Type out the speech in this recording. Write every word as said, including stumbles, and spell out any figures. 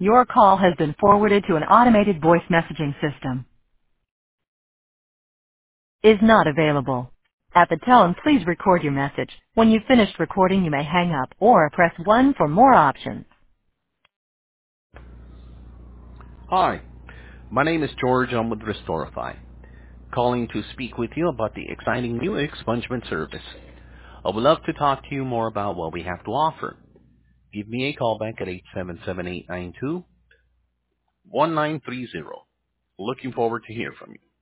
Your call has been forwarded to an automated voice messaging system. Is not available. At the tone, please record your message. When you've finished recording, you may hang up or press one for more options. Hi, my name is George. I'm with Restorify, calling to speak with you about the exciting new expungement service. I would love to talk to you more about what we have to offer. Give me a call back at eight seven seven, eight nine two, one nine three zero. Looking forward to hear from you.